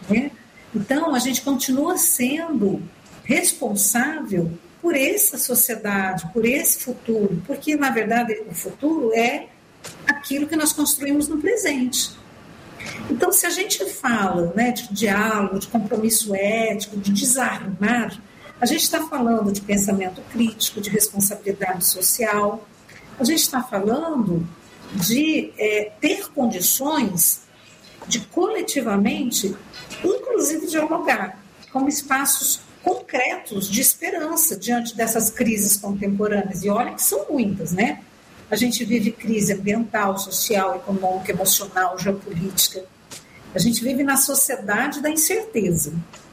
né? Então, a gente continua sendo responsável por essa sociedade, por esse futuro, porque, na verdade, o futuro é aquilo que nós construímos no presente. Então, se a gente fala, né, de diálogo, de compromisso ético, de desarmar, a gente está falando de pensamento crítico, de responsabilidade social, a gente está falando de ter condições de coletivamente, inclusive, dialogar como espaços concretos de esperança diante dessas crises contemporâneas. E olha que são muitas, né? A gente vive crise ambiental, social, econômica, emocional, geopolítica. A gente vive na sociedade da incerteza.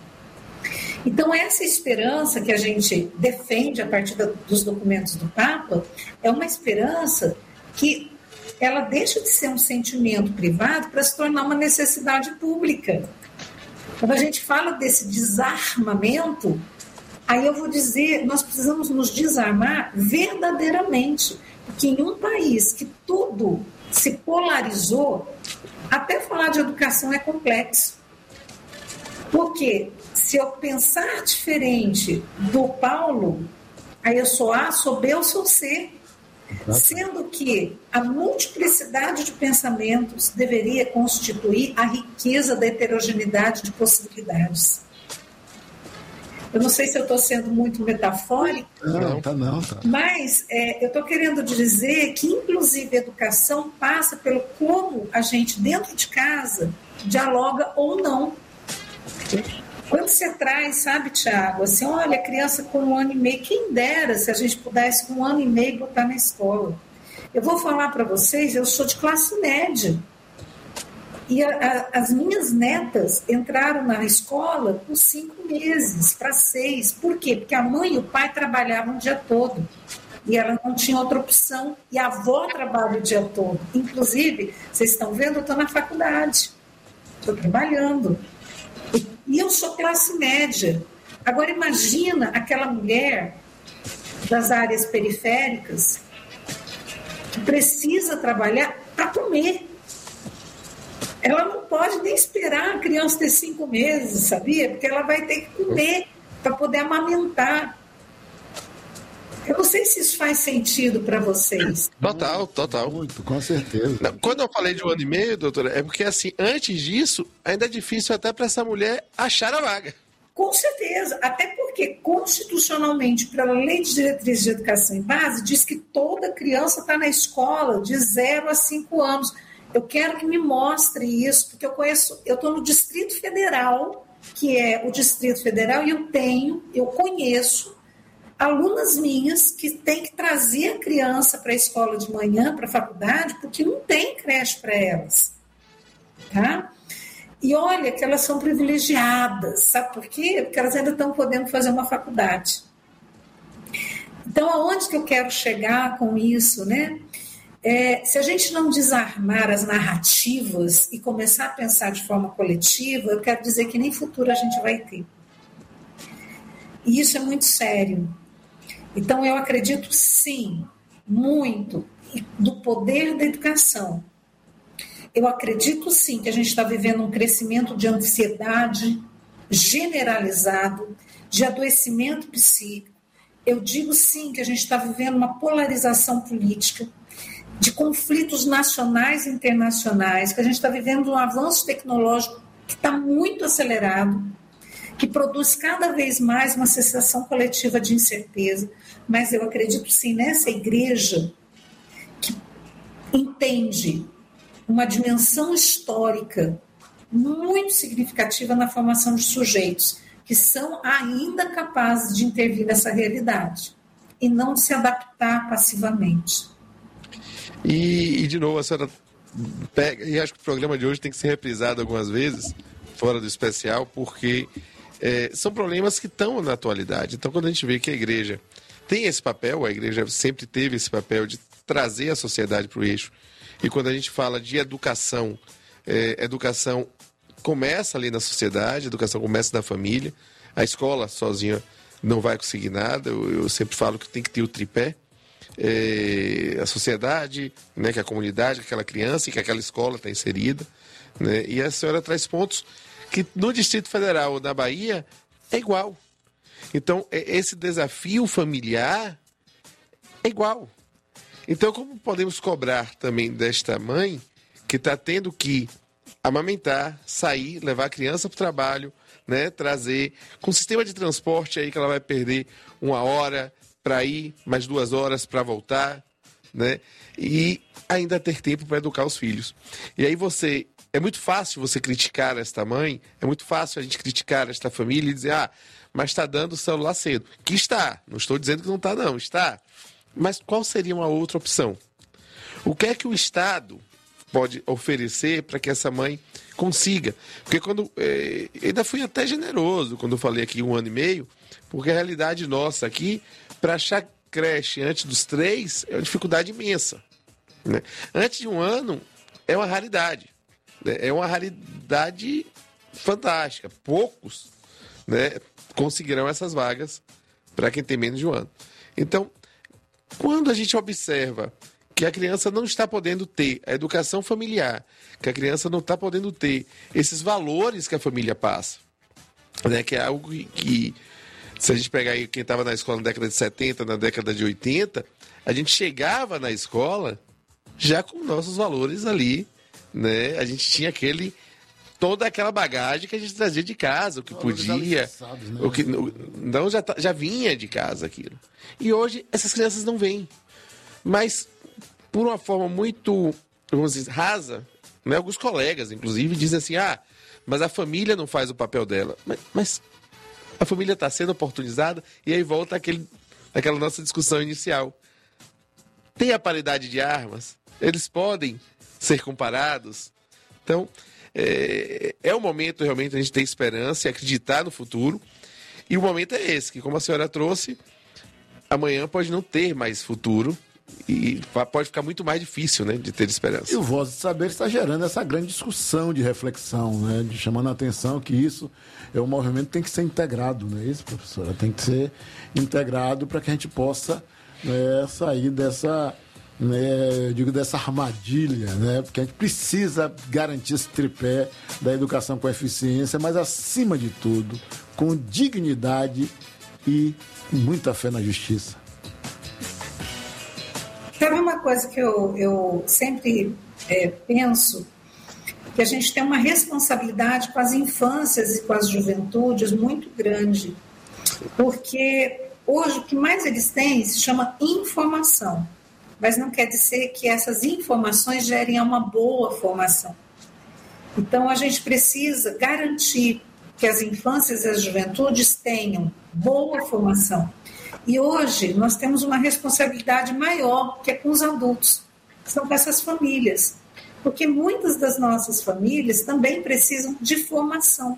Então, essa esperança que a gente defende a partir dos documentos do Papa é uma esperança que ela deixa de ser um sentimento privado para se tornar uma necessidade pública. Quando a gente fala desse desarmamento, aí eu vou dizer, nós precisamos nos desarmar verdadeiramente, porque em um país que tudo se polarizou, até falar de educação é complexo. Porque se eu pensar diferente do Paulo, aí eu sou A, sou B, eu sou C. Sendo que a multiplicidade de pensamentos deveria constituir a riqueza da heterogeneidade de possibilidades. Eu não sei se eu estou sendo muito metafórica, não. Mas eu estou querendo dizer que, inclusive, a educação passa pelo como a gente, dentro de casa, dialoga ou não. Quando você traz, sabe, Tiago, assim, olha, a criança com 1 ano e meio, quem dera se a gente pudesse com 1 ano e meio botar na escola. Eu vou falar para vocês, eu sou de classe média. E as minhas netas entraram na escola com 5 meses, para 6. Por quê? Porque a mãe e o pai trabalhavam o dia todo. E ela não tinha outra opção. E a avó trabalha o dia todo. Inclusive, vocês estão vendo, eu estou na faculdade. Estou trabalhando. E eu sou classe média. Agora, imagina aquela mulher das áreas periféricas que precisa trabalhar para comer. Ela não pode nem esperar a criança ter 5 meses, sabia? Porque ela vai ter que comer para poder amamentar. Eu não sei se isso faz sentido para vocês. Total. Muito, com certeza. Não, quando eu falei de 1 ano e meio, doutora, é porque, assim, antes disso, ainda é difícil até para essa mulher achar a vaga. Com certeza, até porque constitucionalmente, pela Lei de Diretrizes de Educação em Base, diz que toda criança está na escola de 0 a 5 anos. Eu quero que me mostre isso, porque eu estou no Distrito Federal, que é o Distrito Federal, e eu conheço alunas minhas que têm que trazer a criança para a escola de manhã, para a faculdade, porque não tem creche para elas. Tá? E olha que elas são privilegiadas, sabe por quê? Porque elas ainda estão podendo fazer uma faculdade. Então, aonde que eu quero chegar com isso, né? Se a gente não desarmar as narrativas e começar a pensar de forma coletiva, eu quero dizer que nem futuro a gente vai ter. E isso é muito sério. Então, eu acredito, sim, muito do poder da educação. Eu acredito, sim, que a gente está vivendo um crescimento de ansiedade generalizado, de adoecimento psíquico. Eu digo, sim, que a gente está vivendo uma polarização política, de conflitos nacionais e internacionais, que a gente está vivendo um avanço tecnológico que está muito acelerado, que produz cada vez mais uma sensação coletiva de incerteza. Mas eu acredito, sim, nessa igreja que entende uma dimensão histórica muito significativa na formação de sujeitos que são ainda capazes de intervir nessa realidade e não de se adaptar passivamente. E de novo, a senhora pega, e acho que o programa de hoje tem que ser reprisado algumas vezes, fora do especial, porque são problemas que estão na atualidade. Então, quando a gente vê que a igreja tem esse papel, a igreja sempre teve esse papel de trazer a sociedade para o eixo. E quando a gente fala de educação, educação começa ali na sociedade, educação começa na família. A escola sozinha não vai conseguir nada. Eu sempre falo que tem que ter o tripé. A sociedade, né, que é a comunidade, que aquela criança e que aquela escola está inserida, né? E a senhora traz pontos que no Distrito Federal ou na Bahia é igual. Então, esse desafio familiar é igual. Então, como podemos cobrar também desta mãe que está tendo que amamentar, sair, levar a criança para o trabalho, né, trazer, com sistema de transporte aí que ela vai perder 1 hora para ir, mais 2 horas para voltar, né, e ainda ter tempo para educar os filhos. E aí é muito fácil você criticar esta mãe, é muito fácil a gente criticar esta família e dizer, mas está dando o celular cedo. Que está, não estou dizendo que não está não, está. Mas qual seria uma outra opção? O que é que o Estado pode oferecer para que essa mãe consiga? Porque ainda fui até generoso quando eu falei aqui 1 ano e meio, porque a realidade nossa aqui, para achar creche antes dos 3, é uma dificuldade imensa, né? Antes de 1 ano, é uma raridade, né? É uma raridade fantástica. Poucos, né, conseguirão essas vagas para quem tem menos de 1 ano. Então, quando a gente observa que a criança não está podendo ter a educação familiar, que a criança não está podendo ter esses valores que a família passa, né, que é algo que se a gente pegar aí quem estava na escola na década de 70, na década de 80, a gente chegava na escola já com nossos valores ali, né? A gente tinha toda aquela bagagem que a gente trazia de casa, o que podia, né? O que não já vinha de casa aquilo. E hoje essas crianças não vêm. Mas por uma forma muito, vamos dizer, rasa, né? Alguns colegas, inclusive, dizem assim, mas a família não faz o papel dela. Mas a família está sendo oportunizada, e aí volta aquela nossa discussão inicial. Tem a paridade de armas? Eles podem ser comparados? Então, é o momento realmente de a gente ter esperança e acreditar no futuro. E o momento é esse, que como a senhora trouxe, amanhã pode não ter mais futuro e pode ficar muito mais difícil, né, de ter esperança. E o Voz de Saber está gerando essa grande discussão de reflexão, né, de chamando a atenção que isso é um movimento que tem que ser integrado, não é isso, professora? Tem que ser integrado para que a gente possa, né, sair dessa, né, eu digo, dessa armadilha, né, porque a gente precisa garantir esse tripé da educação com eficiência, mas acima de tudo, com dignidade e muita fé na justiça. Sabe uma coisa que eu sempre penso? Que a gente tem uma responsabilidade com as infâncias e com as juventudes muito grande. Porque hoje o que mais eles têm se chama informação. Mas não quer dizer que essas informações gerem uma boa formação. Então a gente precisa garantir que as infâncias e as juventudes tenham boa formação. E hoje nós temos uma responsabilidade maior, que é com os adultos, que são com essas famílias. Porque muitas das nossas famílias também precisam de formação.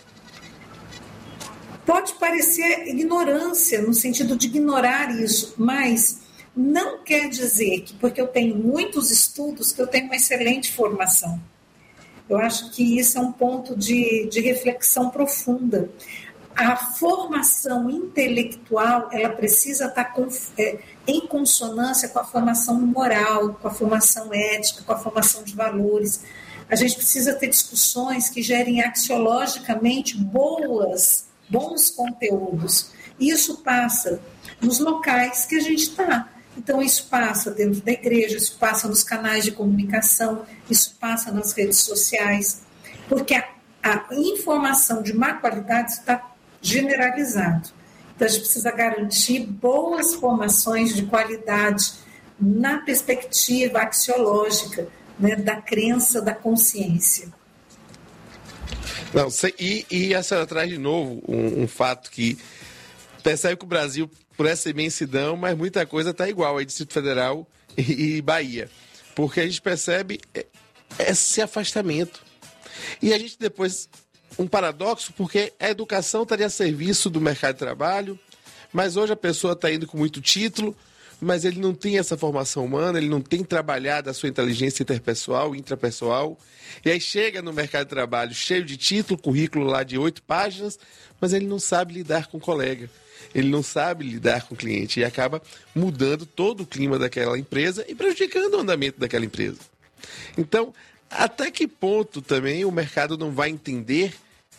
Pode parecer ignorância, no sentido de ignorar isso, mas não quer dizer que, porque eu tenho muitos estudos, que eu tenho uma excelente formação. Eu acho que isso é um ponto de reflexão profunda. A formação intelectual, ela precisa estar em consonância com a formação moral, com a formação ética, com a formação de valores. A gente precisa ter discussões que gerem axiologicamente bons conteúdos. Isso passa nos locais que a gente está. Então, isso passa dentro da igreja, isso passa nos canais de comunicação, isso passa nas redes sociais, porque a informação de má qualidade está generalizado. Então, a gente precisa garantir boas formações de qualidade na perspectiva axiológica, né, da crença, da consciência. Não, e a senhora traz de novo um fato que percebe que o Brasil, por essa imensidão, mas muita coisa está igual aí, Distrito Federal e Bahia. Porque a gente percebe esse afastamento. E a gente depois... Um paradoxo, porque a educação estaria a serviço do mercado de trabalho, mas hoje a pessoa está indo com muito título, mas ele não tem essa formação humana, ele não tem trabalhado a sua inteligência interpessoal, intrapessoal, e aí chega no mercado de trabalho cheio de título, currículo lá de 8 páginas, mas ele não sabe lidar com o colega, ele não sabe lidar com o cliente, e acaba mudando todo o clima daquela empresa e prejudicando o andamento daquela empresa. Então, até que ponto também o mercado não vai entender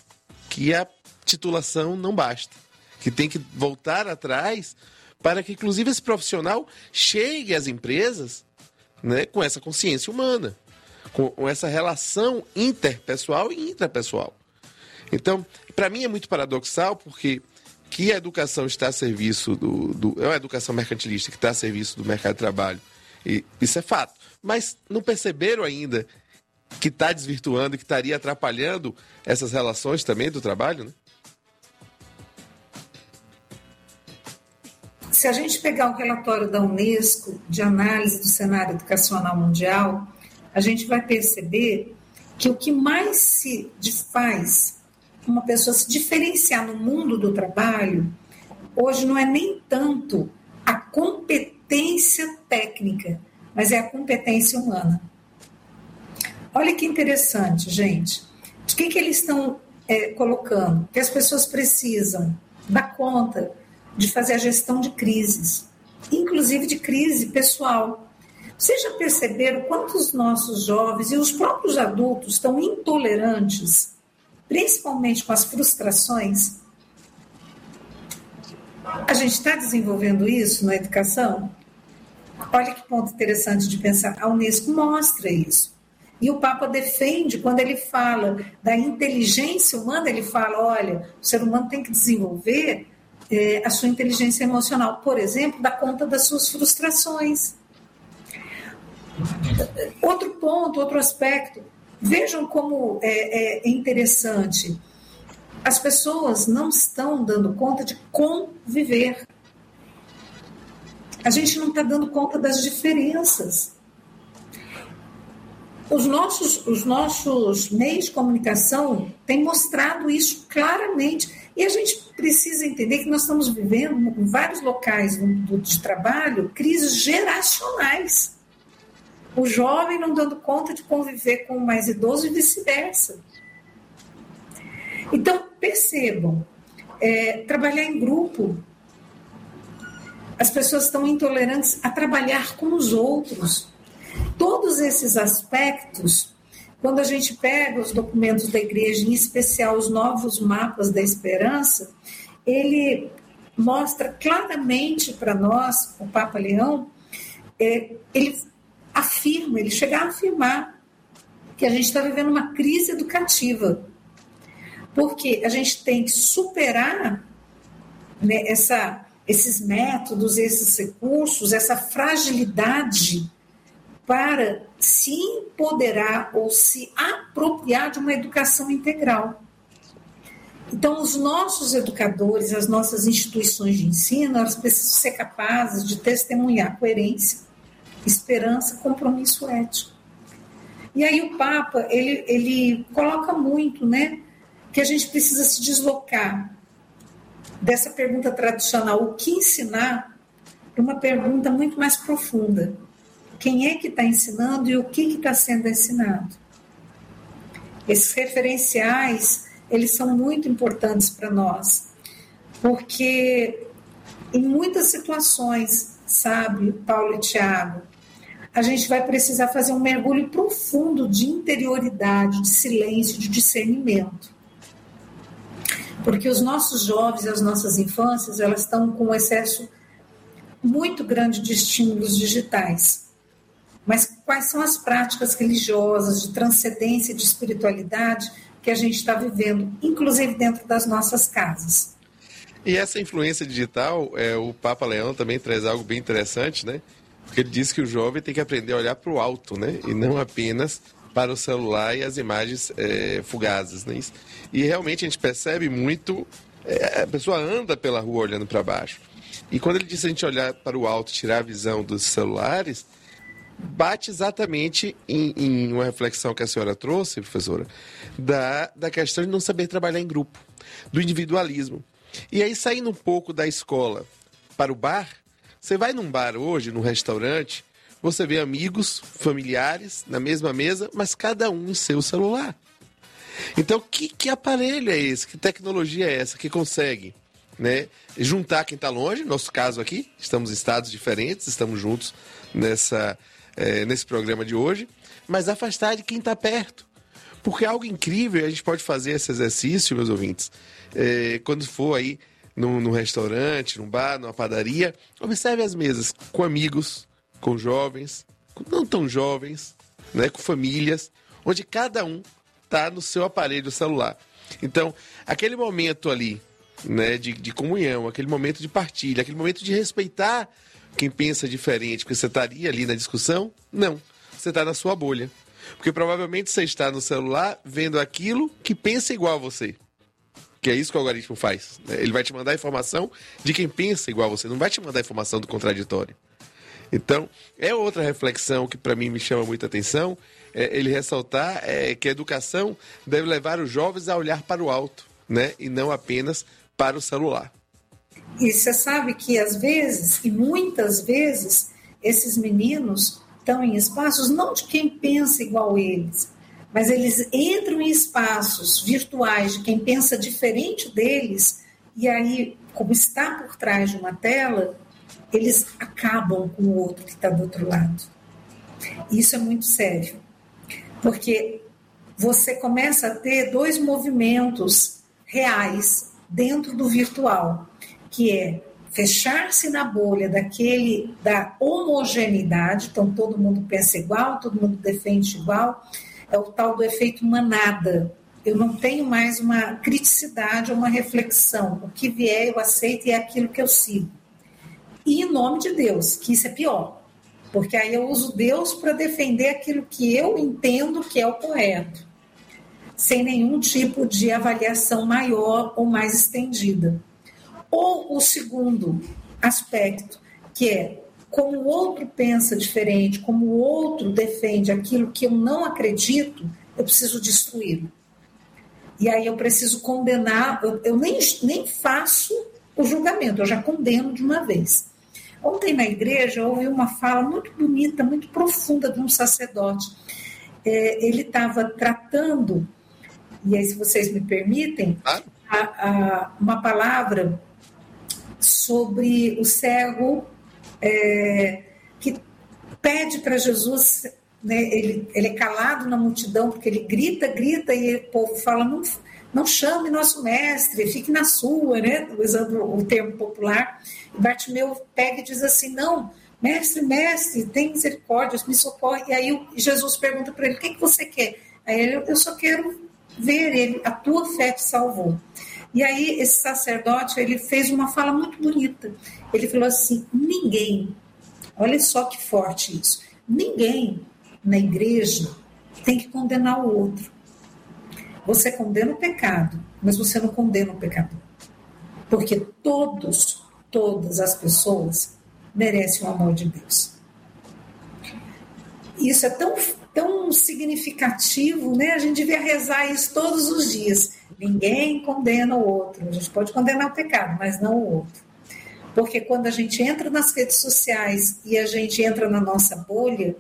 que a titulação não basta, que tem que voltar atrás para que, inclusive, esse profissional chegue às empresas, né, com essa consciência humana, com essa relação interpessoal e intrapessoal. Então, para mim é muito paradoxal, porque que a educação está a serviço é uma educação mercantilista que está a serviço do mercado de trabalho, e isso é fato. Mas não perceberam ainda que está desvirtuando e que estaria atrapalhando essas relações também do trabalho, né? Se a gente pegar o relatório da Unesco de análise do cenário educacional mundial, a gente vai perceber que o que mais se faz uma pessoa se diferenciar no mundo do trabalho, hoje não é nem tanto a competência técnica, mas é a competência humana. Olha que interessante, gente. O que eles estão colocando? Que as pessoas precisam dar conta de fazer a gestão de crises, inclusive de crise pessoal. Vocês já perceberam quantos nossos jovens e os próprios adultos estão intolerantes, principalmente com as frustrações? A gente está desenvolvendo isso na educação? Olha que ponto interessante de pensar. A Unesco mostra isso. E o Papa defende, quando ele fala da inteligência humana, ele fala, olha, o ser humano tem que desenvolver a sua inteligência emocional, por exemplo, dar conta das suas frustrações. Outro ponto, outro aspecto, vejam como é interessante. As pessoas não estão dando conta de conviver. A gente não está dando conta das diferenças. Os nossos meios de comunicação têm mostrado isso claramente. E a gente precisa entender que nós estamos vivendo, em vários locais de trabalho, crises geracionais. O jovem não dando conta de conviver com o mais idoso e vice-versa. Então, percebam, trabalhar em grupo. As pessoas estão intolerantes a trabalhar com os outros. Todos esses aspectos, quando a gente pega os documentos da igreja, em especial os novos mapas da esperança, ele mostra claramente para nós, o Papa Leão, ele chega a afirmar que a gente está vivendo uma crise educativa, porque a gente tem que superar, né, esses métodos, esses recursos, essa fragilidade para se empoderar ou se apropriar de uma educação integral. Então, os nossos educadores, as nossas instituições de ensino, elas precisam ser capazes de testemunhar coerência, esperança, compromisso ético. E aí o Papa, ele coloca muito, né, que a gente precisa se deslocar dessa pergunta tradicional, o que ensinar, para uma pergunta muito mais profunda. Quem é que está ensinando e o que está sendo ensinado? Esses referenciais, eles são muito importantes para nós, porque em muitas situações, sabe, Paulo e Tiago, a gente vai precisar fazer um mergulho profundo de interioridade, de silêncio, de discernimento. Porque os nossos jovens e as nossas infâncias, elas estão com um excesso muito grande de estímulos digitais. Mas quais são as práticas religiosas, de transcendência e de espiritualidade que a gente está vivendo, inclusive dentro das nossas casas? E essa influência digital, o Papa Leão também traz algo bem interessante, né? Porque ele diz que o jovem tem que aprender a olhar para o alto, né? E não apenas para o celular e as imagens fugazes, né? E realmente a gente percebe muito, a pessoa anda pela rua olhando para baixo. E quando ele diz a gente olhar para o alto, tirar a visão dos celulares, bate exatamente em uma reflexão que a senhora trouxe, professora, da questão de não saber trabalhar em grupo, do individualismo. E aí, saindo um pouco da escola para o bar, você vai num bar hoje, num restaurante, você vê amigos, familiares na mesma mesa, mas cada um em seu celular. Então, que aparelho é esse? Que tecnologia é essa que consegue, né, juntar quem está longe? No nosso caso aqui, estamos em estados diferentes, estamos juntos nesse programa de hoje, mas afastar de quem está perto. Porque é algo incrível, a gente pode fazer esse exercício, meus ouvintes, quando for aí num restaurante, num bar, numa padaria, observe as mesas com amigos, com jovens, com não tão jovens, né, com famílias, onde cada um está no seu aparelho celular. Então, aquele momento ali, né, de comunhão, aquele momento de partilha, aquele momento de respeitar quem pensa diferente, porque você estaria ali na discussão, não, você está na sua bolha. Porque provavelmente você está no celular vendo aquilo que pensa igual a você. Que é isso que o algoritmo faz. Ele vai te mandar a informação de quem pensa igual a você, não vai te mandar a informação do contraditório. Então, é outra reflexão que para mim me chama muita atenção, ele ressaltar que a educação deve levar os jovens a olhar para o alto, né? E não apenas para o celular. E você sabe que às vezes, e muitas vezes, esses meninos estão em espaços não de quem pensa igual eles, mas eles entram em espaços virtuais de quem pensa diferente deles, e aí, como está por trás de uma tela, eles acabam com o outro que está do outro lado. Isso é muito sério, porque você começa a ter dois movimentos reais dentro do virtual, que é fechar-se na bolha da homogeneidade, então todo mundo pensa igual, todo mundo defende igual, é o tal do efeito manada. Eu não tenho mais uma criticidade ou uma reflexão, o que vier eu aceito e é aquilo que eu sigo. E em nome de Deus, que isso é pior, porque aí eu uso Deus para defender aquilo que eu entendo que é o correto, sem nenhum tipo de avaliação maior ou mais estendida. Ou o segundo aspecto, que é como o outro pensa diferente, como o outro defende aquilo que eu não acredito, eu preciso destruí-lo. E aí eu preciso condenar, eu nem faço o julgamento, eu já condeno de uma vez. Ontem na igreja eu ouvi uma fala muito bonita, muito profunda de um sacerdote. Ele estava tratando, e aí se vocês me permitem, uma palavra sobre o cego que pede para Jesus, né, ele é calado na multidão, porque ele grita, e o povo fala, não chame nosso mestre, fique na sua, né, usando o termo popular. E Bartimeu pega e diz assim, não, mestre, tem misericórdia, me socorre. E aí Jesus pergunta para ele, o que você quer? Aí ele, eu só quero ver ele, a tua fé te salvou. E aí esse sacerdote, ele fez uma fala muito bonita. Ele falou assim, ninguém, olha só que forte isso, ninguém na igreja tem que condenar o outro. Você condena o pecado, mas você não condena o pecador. Porque todas as pessoas merecem o amor de Deus. Isso é tão significativo, né? A gente devia rezar isso todos os dias. Ninguém condena o outro. A gente pode condenar o pecado, mas não o outro. Porque quando a gente entra nas redes sociais e a gente entra na nossa bolha,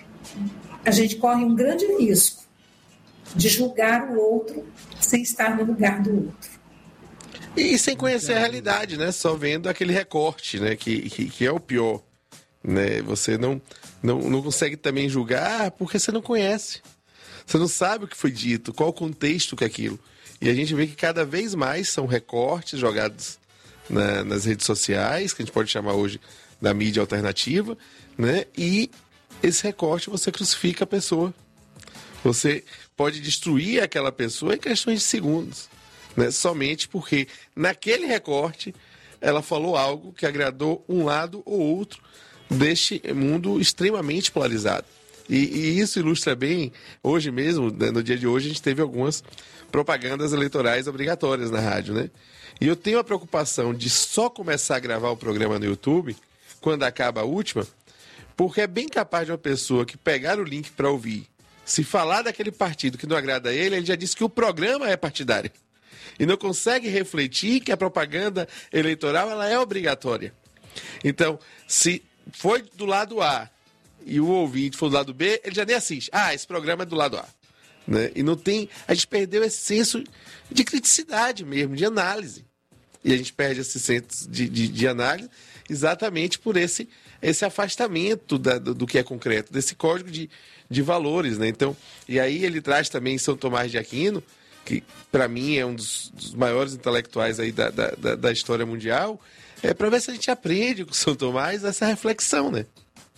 a gente corre um grande risco de julgar o outro sem estar no lugar do outro. E sem conhecer a realidade, né? Só vendo aquele recorte, né? Que é o pior. Né? Você não consegue também julgar porque você não conhece. Você não sabe o que foi dito, qual o contexto que é aquilo. E a gente vê que cada vez mais são recortes jogados nas redes sociais, que a gente pode chamar hoje da mídia alternativa, né? E esse recorte você crucifica a pessoa. Você pode destruir aquela pessoa em questões de segundos, né? Somente porque naquele recorte ela falou algo que agradou um lado ou outro deste mundo extremamente polarizado. E isso ilustra bem, hoje mesmo, né, no dia de hoje, a gente teve algumas propagandas eleitorais obrigatórias na rádio, né? E eu tenho a preocupação de só começar a gravar o programa no YouTube quando acaba a última, porque é bem capaz de uma pessoa que pegar o link para ouvir, se falar daquele partido que não agrada a ele, ele já disse que o programa é partidário. E não consegue refletir que a propaganda eleitoral ela é obrigatória. Então, se foi do lado A e o ouvinte for do lado B, ele já nem assiste. Esse programa é do lado A. Né? E não tem... A gente perdeu esse senso de criticidade mesmo, de análise. E a gente perde esse senso de análise exatamente por esse esse afastamento do que é concreto, desse código de valores, né? Então, e aí ele traz também São Tomás de Aquino, que para mim é um dos maiores intelectuais aí da história mundial, para ver se a gente aprende com São Tomás essa reflexão, né?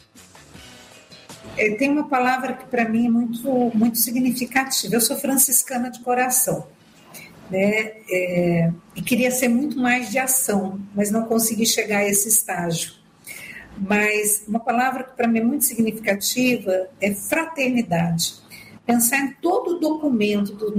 Tem uma palavra que para mim é muito, muito significativa. Eu sou franciscana de coração, né? E queria ser muito mais de ação, mas não consegui chegar a esse estágio. Mas uma palavra que para mim é muito significativa é fraternidade. Pensar em todo o documento do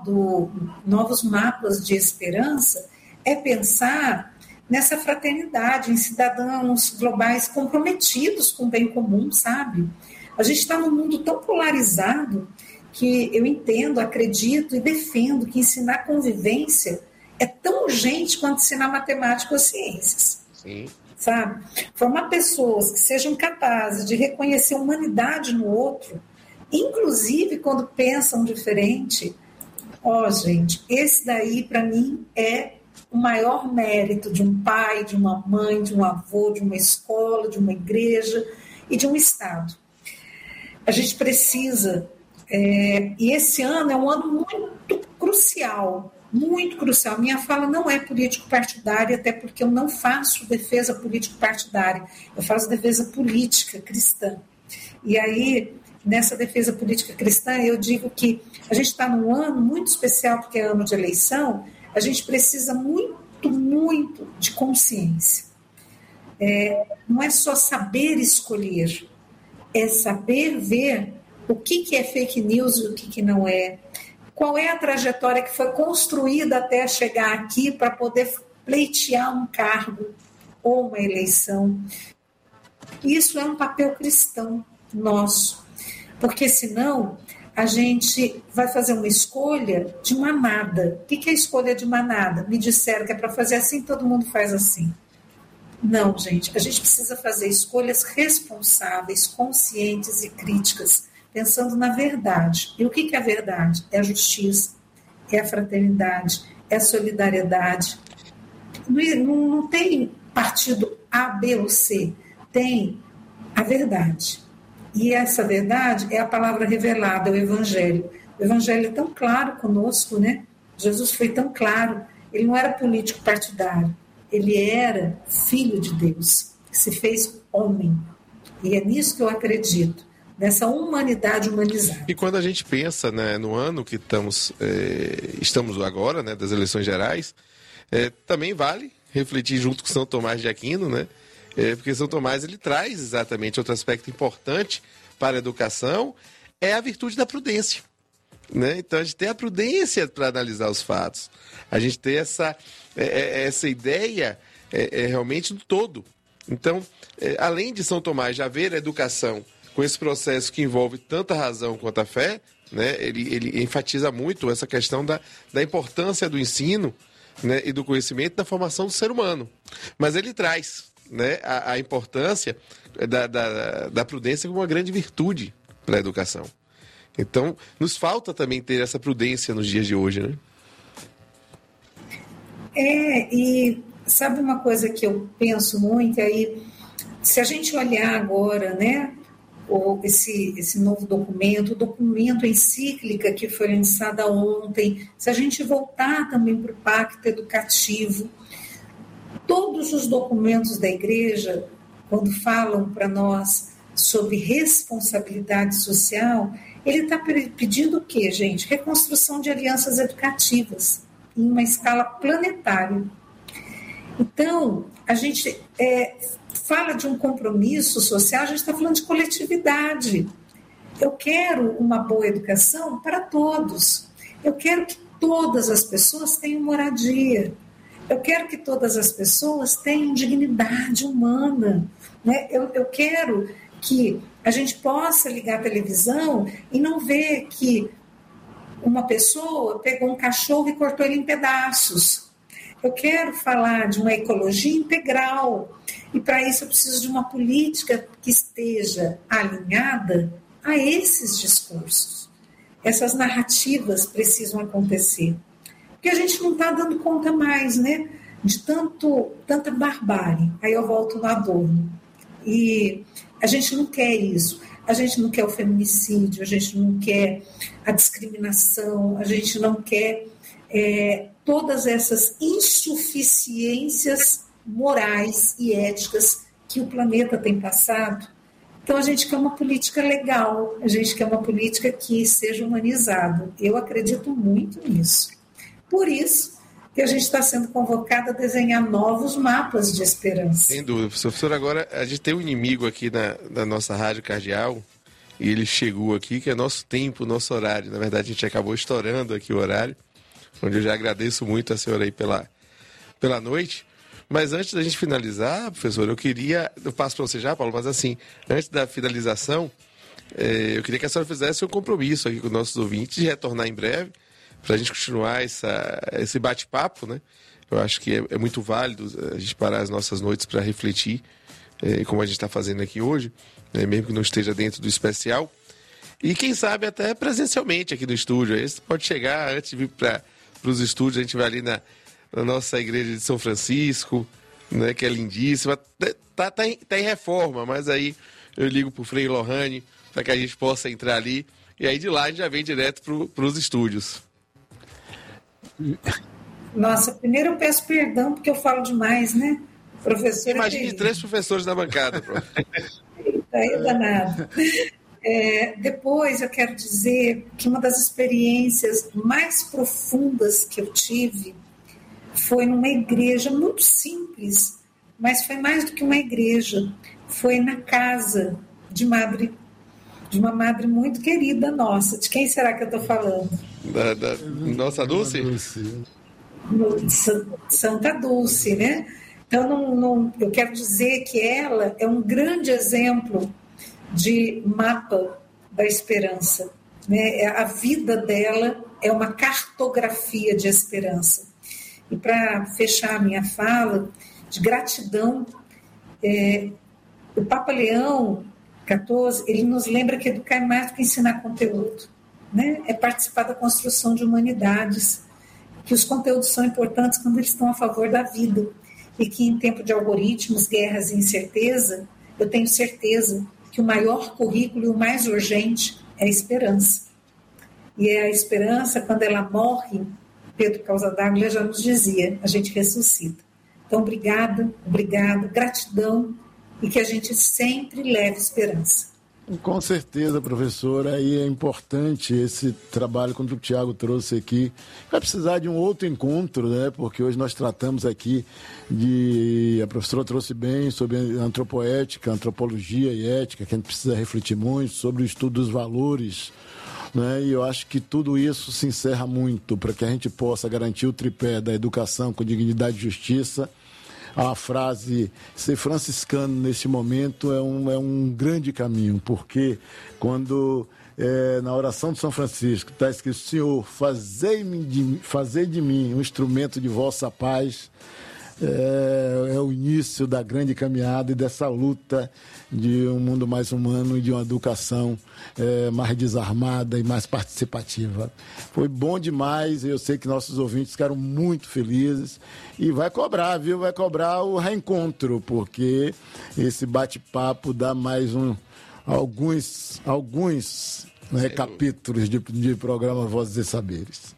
Novos Mapas de Esperança é pensar nessa fraternidade, em cidadãos globais comprometidos com o bem comum, sabe? A gente está num mundo tão polarizado que eu entendo, acredito e defendo que ensinar convivência é tão urgente quanto ensinar matemática ou ciências. Sim. Sabe? Formar pessoas que sejam capazes de reconhecer a humanidade no outro, inclusive quando pensam diferente. Gente, esse daí para mim é o maior mérito de um pai, de uma mãe, de um avô, de uma escola, de uma igreja e de um Estado. A gente precisa, e esse ano é um ano muito crucial, muito crucial. Minha fala não é político-partidária, até porque eu não faço defesa político-partidária, eu faço defesa política cristã. E aí, nessa defesa política cristã, eu digo que a gente está num ano muito especial, porque é ano de eleição, a gente precisa muito, muito de consciência. Não é só saber escolher, é saber ver o que é fake news e o que não é. Qual é a trajetória que foi construída até chegar aqui para poder pleitear um cargo ou uma eleição. Isso é um papel cristão nosso, porque senão a gente vai fazer uma escolha de manada. O que é a escolha de manada? Me disseram que é para fazer assim, todo mundo faz assim. Não, gente, a gente precisa fazer escolhas responsáveis, conscientes e críticas, pensando na verdade. E o que é a verdade? É a justiça, é a fraternidade, é a solidariedade. Não tem partido A, B ou C, tem a verdade. E essa verdade é a palavra revelada, é o Evangelho. O Evangelho é tão claro conosco, né? Jesus foi tão claro, ele não era político partidário, ele era filho de Deus, que se fez homem. E é nisso que eu acredito, nessa humanidade humanizada. E quando a gente pensa, né, no ano que estamos agora, né, das eleições gerais, também vale refletir junto com São Tomás de Aquino, né? Porque São Tomás ele traz exatamente outro aspecto importante para a educação, é a virtude da prudência. Né? Então, a gente tem a prudência para analisar os fatos. A gente tem essa ideia realmente do todo. Então, além de São Tomás já ver a educação com esse processo que envolve tanto a razão quanto a fé, né? Ele enfatiza muito essa questão da importância do ensino, né? E do conhecimento da formação do ser humano. Mas ele traz, né, a importância da prudência como uma grande virtude para a educação. Então, nos falta também ter essa prudência nos dias de hoje, né? E sabe uma coisa que eu penso muito aí, se a gente olhar agora, né, esse novo documento, o documento encíclica que foi lançada ontem, se a gente voltar também para o Pacto Educativo, todos os documentos da Igreja, quando falam para nós sobre responsabilidade social, ele está pedindo o quê, gente? Reconstrução de alianças educativas em uma escala planetária. Então, a gente fala de um compromisso social, a gente está falando de coletividade. Eu quero uma boa educação para todos. Eu quero que todas as pessoas tenham moradia. Eu quero que todas as pessoas tenham dignidade humana. Né? Eu quero que a gente possa ligar a televisão e não ver que uma pessoa pegou um cachorro e cortou ele em pedaços. Eu quero falar de uma ecologia integral. E para isso eu preciso de uma política que esteja alinhada a esses discursos. Essas narrativas precisam acontecer. Porque a gente não está dando conta mais, né? De tanta barbárie. Aí eu volto no Adorno. E a gente não quer isso. A gente não quer o feminicídio, a gente não quer a discriminação, a gente não quer todas essas insuficiências morais e éticas que o planeta tem passado. Então, a gente quer uma política legal, a gente quer uma política que seja humanizada. Eu acredito muito nisso. Por isso que a gente está sendo convocado a desenhar novos mapas de esperança. Sem dúvida, professor. Agora, a gente tem um inimigo aqui na nossa Rádio Cardeal, e ele chegou aqui, que é nosso tempo, nosso horário. Na verdade, a gente acabou estourando aqui o horário, onde eu já agradeço muito a senhora aí pela noite. Mas antes da gente finalizar, professor, eu passo para você já, Paulo, mas assim, antes da finalização, eu queria que a senhora fizesse um compromisso aqui com os nossos ouvintes de retornar em breve, para a gente continuar esse bate-papo, né? Eu acho que é muito válido a gente parar as nossas noites para refletir, como a gente está fazendo aqui hoje, né? Mesmo que não esteja dentro do especial. E quem sabe até presencialmente aqui no estúdio. Aí você pode chegar antes de vir para os estúdios, a gente vai ali na nossa igreja de São Francisco, né, que é lindíssima. Tá em reforma, mas aí eu ligo para o Frei Lohane para que a gente possa entrar ali. E aí de lá a gente já vem direto para os estúdios. Nossa, primeiro eu peço perdão porque eu falo demais, né? Professor. Imagine 3 professores na bancada, prof. Aí é danado. Depois eu quero dizer que uma das experiências mais profundas que eu tive foi numa igreja muito simples, mas foi mais do que uma igreja. Foi na casa de uma madre muito querida nossa. De quem será que eu estou falando? Da nossa Dulce? Santa Dulce, né? Então, eu quero dizer que ela é um grande exemplo de mapa da esperança, né? A vida dela é uma cartografia de esperança. E para fechar a minha fala, de gratidão, o Papa Leão XIV, ele nos lembra que educar é mais do que ensinar conteúdo, né? É participar da construção de humanidades, que os conteúdos são importantes quando eles estão a favor da vida, e que em tempo de algoritmos, guerras e incerteza, eu tenho certeza que o maior currículo e o mais urgente é a esperança. E é a esperança, quando ela morre, Pedro Casadaglia já nos dizia, a gente ressuscita. Então, obrigado, gratidão, e que a gente sempre leve esperança. Com certeza, professora, e é importante esse trabalho quando o Tiago trouxe aqui. Vai precisar de um outro encontro, né? Porque hoje nós tratamos aqui a professora trouxe bem sobre antropoética, antropologia e ética, que a gente precisa refletir muito sobre o estudo dos valores, né? E eu acho que tudo isso se encerra muito para que a gente possa garantir o tripé da educação com dignidade e justiça. A frase ser franciscano nesse momento é um grande caminho, porque quando na oração de São Francisco está escrito: Senhor, fazei de mim um instrumento de vossa paz, é o início da grande caminhada e dessa luta de um mundo mais humano e de uma educação mais desarmada e mais participativa. Foi bom demais, eu sei que nossos ouvintes ficaram muito felizes e vai cobrar, viu? Vai cobrar o reencontro, porque esse bate-papo dá mais alguns capítulos de programa Vozes e Saberes.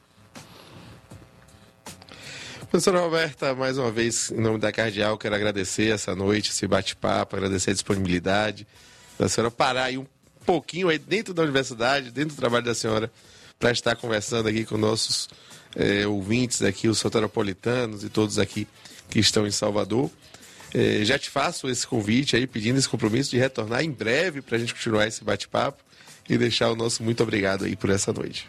Professora Roberta, mais uma vez, em nome da Cardeal, quero agradecer essa noite, esse bate-papo, agradecer a disponibilidade da senhora parar aí um pouquinho aí dentro da universidade, dentro do trabalho da senhora, para estar conversando aqui com nossos ouvintes aqui, os soteropolitanos e todos aqui que estão em Salvador. Já te faço esse convite aí, pedindo esse compromisso de retornar em breve para a gente continuar esse bate-papo e deixar o nosso muito obrigado aí por essa noite.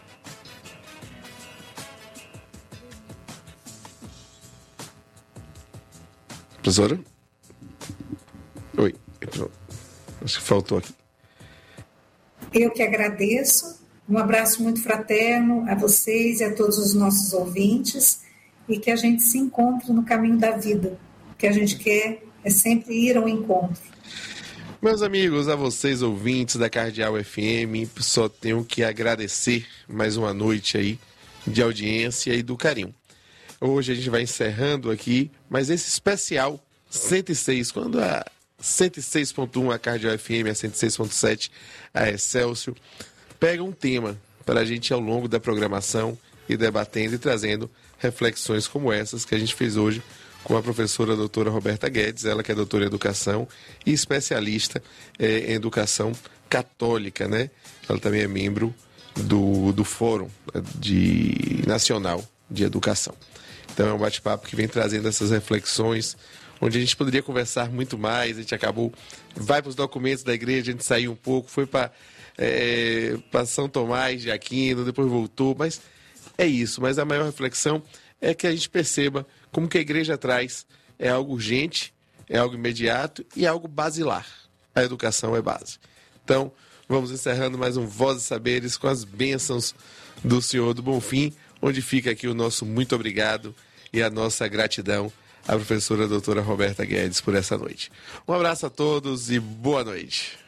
Professora? Oi. Acho que faltou aqui. Eu que agradeço. Um abraço muito fraterno a vocês e a todos os nossos ouvintes, e que a gente se encontre no caminho da vida. O que a gente quer é sempre ir ao encontro. Meus amigos, a vocês ouvintes da Cardeal FM, só tenho que agradecer mais uma noite aí de audiência e do carinho. Hoje a gente vai encerrando aqui, mas esse especial 106, quando 106.1 a Cardeal FM, a 106.7 a Excelsior, pega um tema para a gente ao longo da programação e debatendo e trazendo reflexões como essas que a gente fez hoje com a professora doutora Roberta Guedes, ela que é doutora em educação e especialista em educação católica, né? Ela também é membro do Fórum Nacional de Educação. Então é um bate-papo que vem trazendo essas reflexões, onde a gente poderia conversar muito mais. A gente vai para os documentos da igreja, a gente saiu um pouco, foi para São Tomás de Aquino, depois voltou, mas é isso. Mas a maior reflexão é que a gente perceba como que a igreja traz é algo urgente, é algo imediato e é algo basilar. A educação é base. Então, vamos encerrando mais um Voz e Saberes com as bênçãos do Senhor do Bonfim, onde fica aqui o nosso muito obrigado e a nossa gratidão à professora doutora Roberta Guedes por essa noite. Um abraço a todos e boa noite.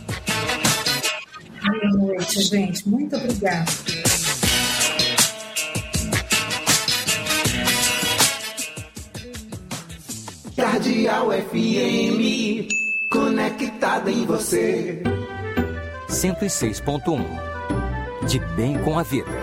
Boa noite, gente. Muito obrigada. Cardeal FM, conectada em você. 106.1. De bem com a vida.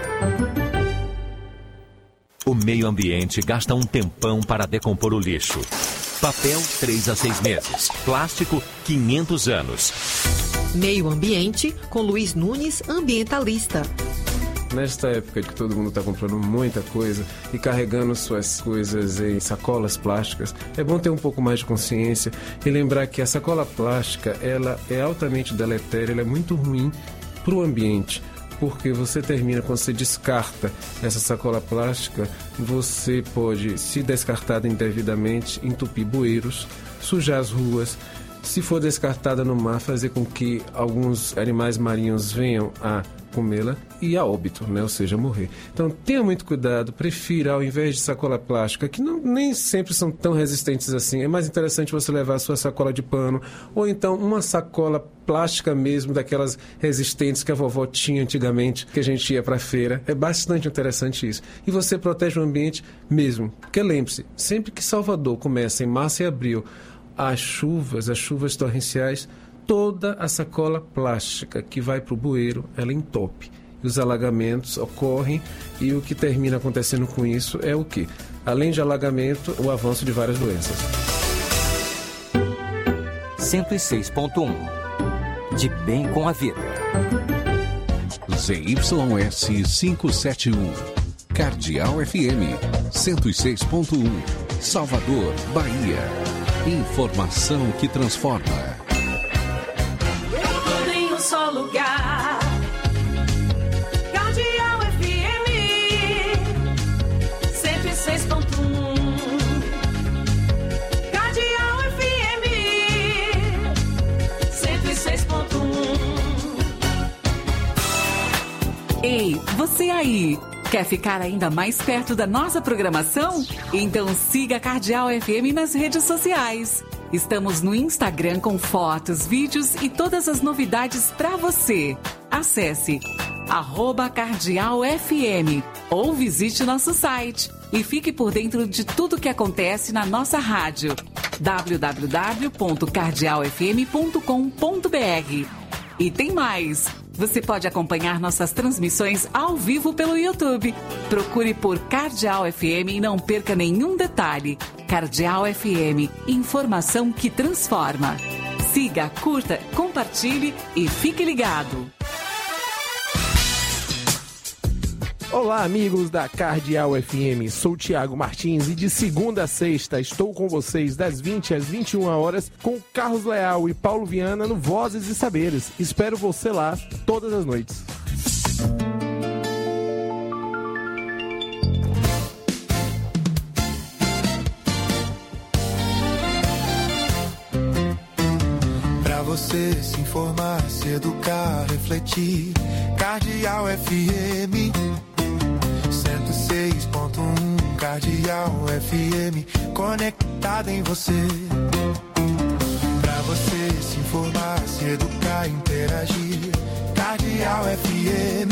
O meio ambiente gasta um tempão para decompor o lixo. Papel, 3 a 6 meses. Plástico, 500 anos. Meio Ambiente, com Luiz Nunes, ambientalista. Nesta época que todo mundo está comprando muita coisa e carregando suas coisas em sacolas plásticas, é bom ter um pouco mais de consciência e lembrar que a sacola plástica, ela é altamente deletéria, ela é muito ruim para o ambiente. Porque você termina, quando você descarta essa sacola plástica, você pode, se descartada indevidamente, entupir bueiros, sujar as ruas. Se for descartada no mar, fazer com que alguns animais marinhos venham a comê-la e a óbito, né? Ou seja, morrer. Então tenha muito cuidado, prefira, ao invés de sacola plástica, que nem sempre são tão resistentes assim, é mais interessante você levar a sua sacola de pano, ou então uma sacola plástica mesmo, daquelas resistentes que a vovó tinha antigamente, que a gente ia para a feira. É bastante interessante isso. E você protege o ambiente mesmo. Porque lembre-se, sempre que Salvador começa em março e abril, as chuvas torrenciais, toda a sacola plástica que vai para o bueiro, ela entope. Os alagamentos ocorrem e o que termina acontecendo com isso é o quê? Além de alagamento, o avanço de várias doenças. 106.1. De bem com a vida. ZYS 571. Cardeal FM 106.1. Salvador, Bahia. Informação que transforma. Tudo em um só lugar. Cardeal FM 106.1. Cardeal FM 106.1. Ei, você aí! Quer ficar ainda mais perto da nossa programação? Então siga a Cardeal FM nas redes sociais. Estamos no Instagram com fotos, vídeos e todas as novidades para você. Acesse @CardealFM ou visite nosso site e fique por dentro de tudo que acontece na nossa rádio. www.cardealfm.com.br. E tem mais! Você pode acompanhar nossas transmissões ao vivo pelo YouTube. Procure por Cardeal FM e não perca nenhum detalhe. Cardeal FM, informação que transforma. Siga, curta, compartilhe e fique ligado. Olá, amigos da Cardeal FM, sou Tiago Martins e de segunda a sexta estou com vocês das 20 às 21 horas com Carlos Leal e Paulo Viana no Vozes e Saberes. Espero você lá todas as noites. Pra você se informar, se educar, refletir, Cardeal FM 106.1. Cardeal FM, conectada em você. Pra você se informar, se educar, interagir, Cardeal FM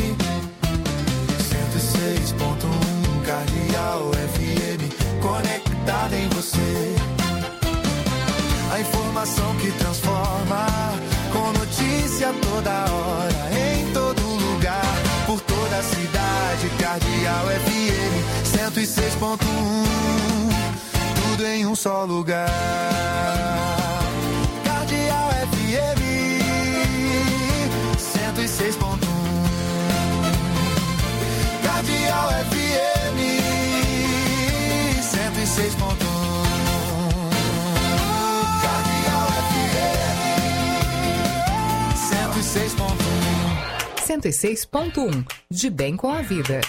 106.1. Cardeal FM, conectada em você. A informação Informação que transforma, com notícia toda hora, em todo lugar, por toda a cidade. Cardeal FM 106.1, tudo em um só lugar. Cardeal FM 106.1, Cardeal FM 106.1. 106.1, de bem com a vida.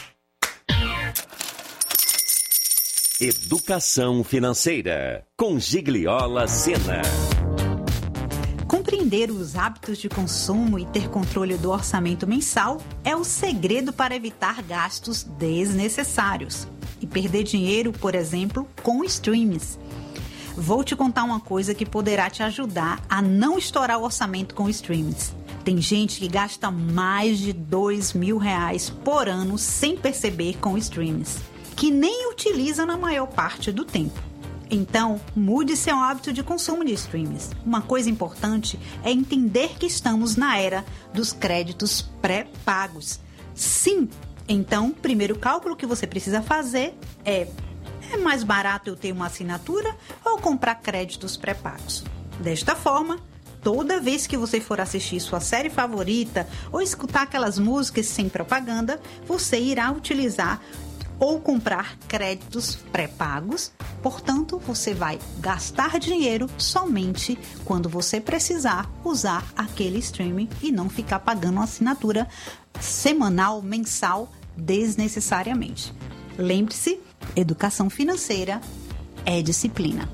Educação financeira, com Gigliola Sena. Compreender os hábitos de consumo e ter controle do orçamento mensal é o segredo para evitar gastos desnecessários e perder dinheiro, por exemplo, com streams. Vou te contar uma coisa que poderá te ajudar a não estourar o orçamento com streams. Tem gente que gasta mais de R$2.000 por ano sem perceber com streams, que nem utiliza na maior parte do tempo. Então, mude seu hábito de consumo de streams. Uma coisa importante é entender que estamos na era dos créditos pré-pagos. Sim, então, o primeiro cálculo que você precisa fazer é mais barato eu ter uma assinatura ou comprar créditos pré-pagos? Desta forma, toda vez que você for assistir sua série favorita ou escutar aquelas músicas sem propaganda, você irá utilizar ou comprar créditos pré-pagos. Portanto, você vai gastar dinheiro somente quando você precisar usar aquele streaming e não ficar pagando uma assinatura semanal, mensal, desnecessariamente. Lembre-se, educação financeira é disciplina.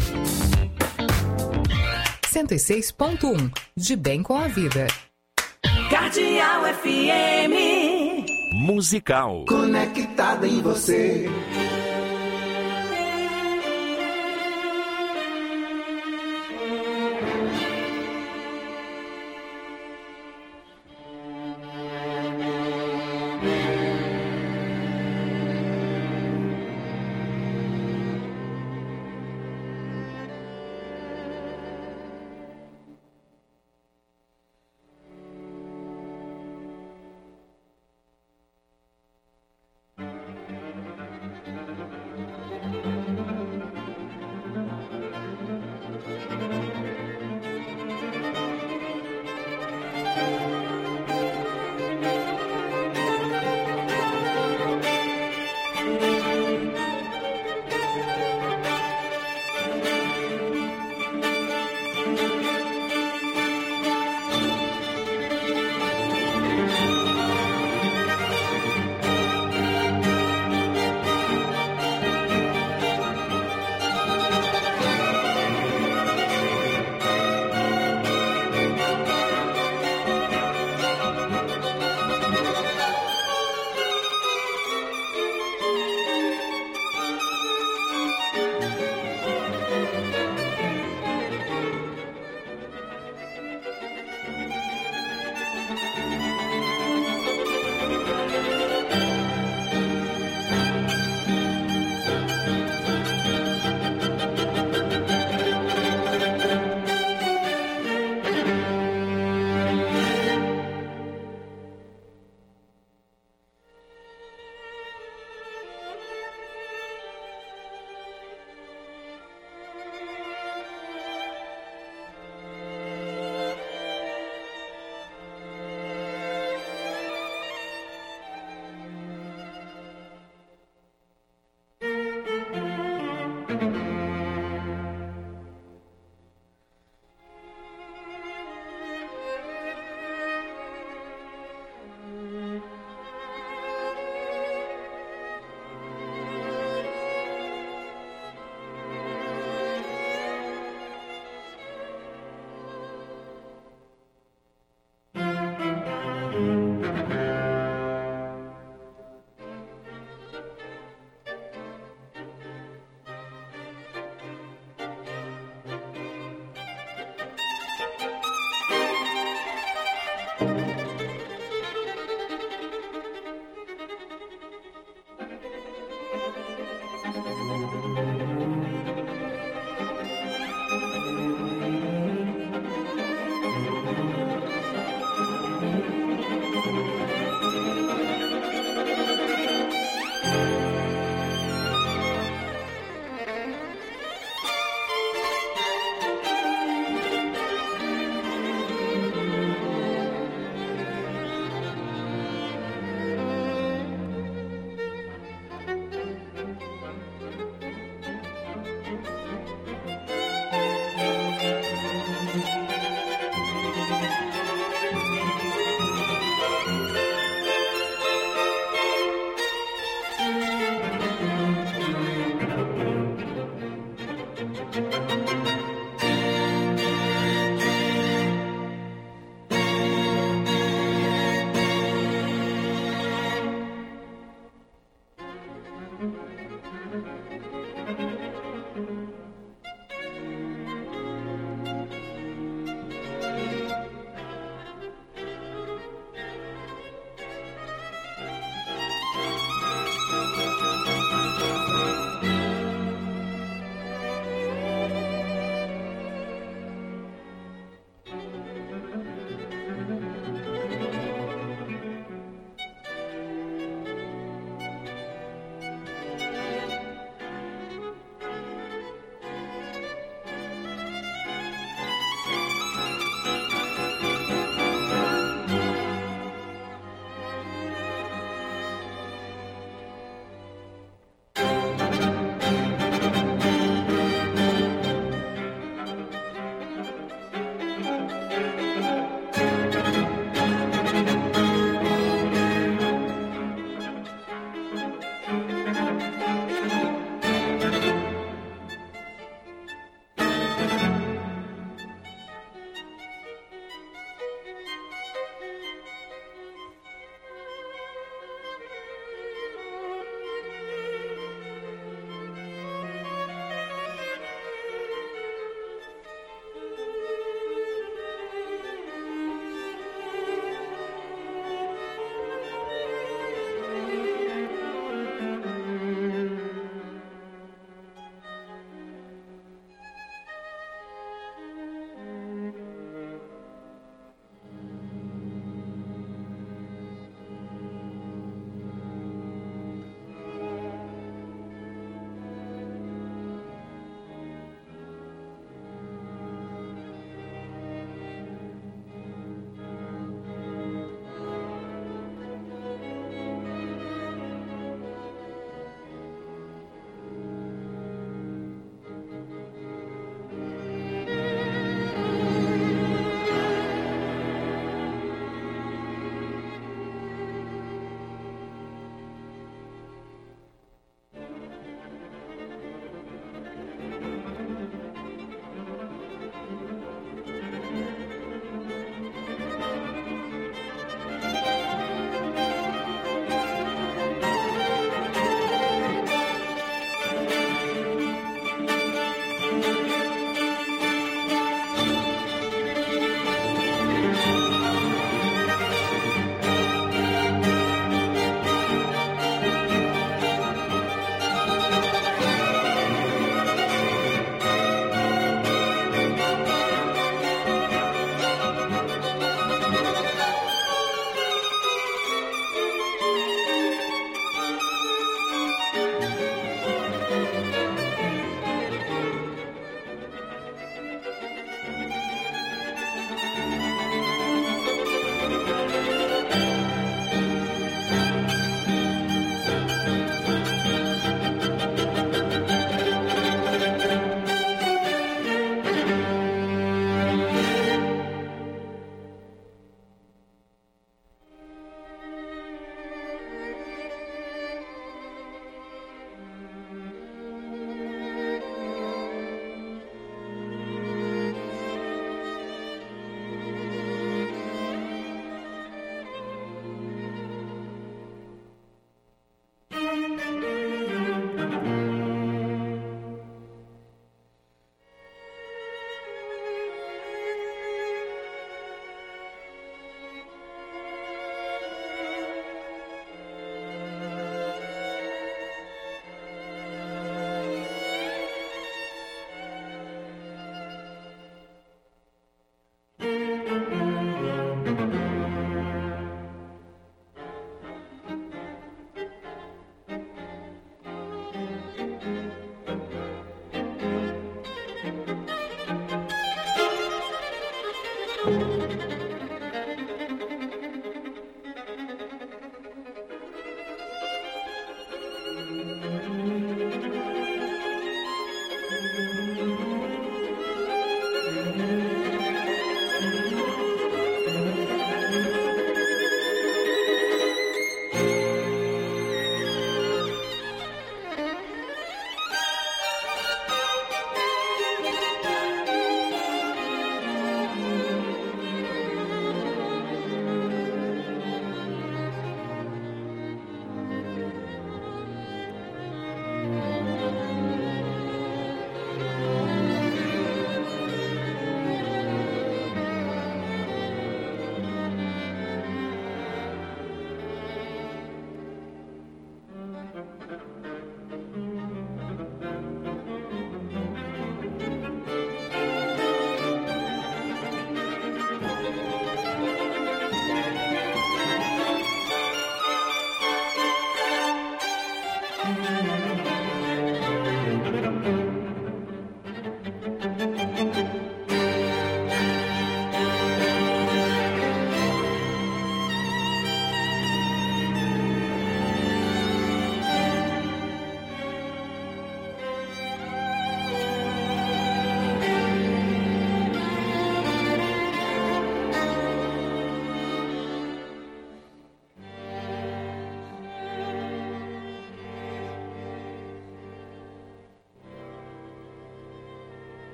106.1, de bem com a vida. Cardeal FM. Musical. Conectada em você.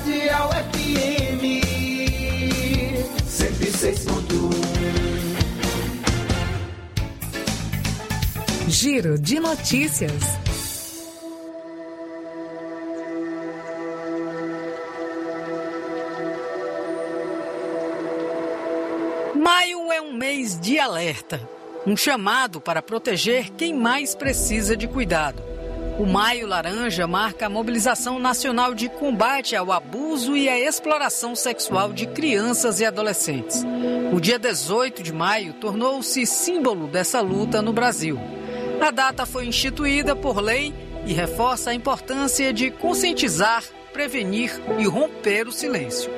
Cardeal FM 106.1. Giro de notícias. Maio é um mês de alerta, um chamado para proteger quem mais precisa de cuidado. O Maio Laranja marca a mobilização nacional de combate ao abuso e à exploração sexual de crianças e adolescentes. O dia 18 de maio tornou-se símbolo dessa luta no Brasil. A data foi instituída por lei e reforça a importância de conscientizar, prevenir e romper o silêncio.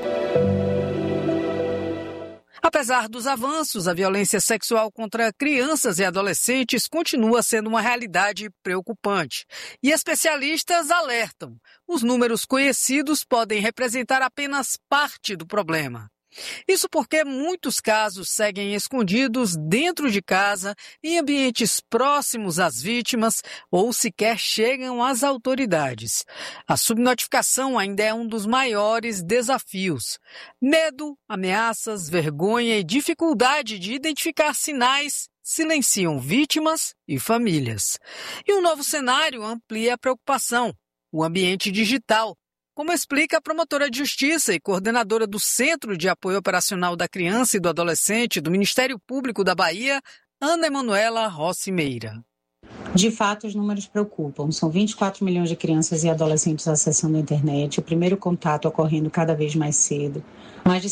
Apesar dos avanços, a violência sexual contra crianças e adolescentes continua sendo uma realidade preocupante. E especialistas alertam: os números conhecidos podem representar apenas parte do problema. Isso porque muitos casos seguem escondidos dentro de casa, em ambientes próximos às vítimas ou sequer chegam às autoridades. A subnotificação ainda é um dos maiores desafios. Medo, ameaças, vergonha e dificuldade de identificar sinais silenciam vítimas e famílias. E um novo cenário amplia a preocupação: o ambiente digital. Como explica a promotora de Justiça e coordenadora do Centro de Apoio Operacional da Criança e do Adolescente do Ministério Público da Bahia, Ana Emanuela Rossi Meira. De fato, os números preocupam. São 24 milhões de crianças e adolescentes acessando a internet, o primeiro contato ocorrendo cada vez mais cedo. Mais de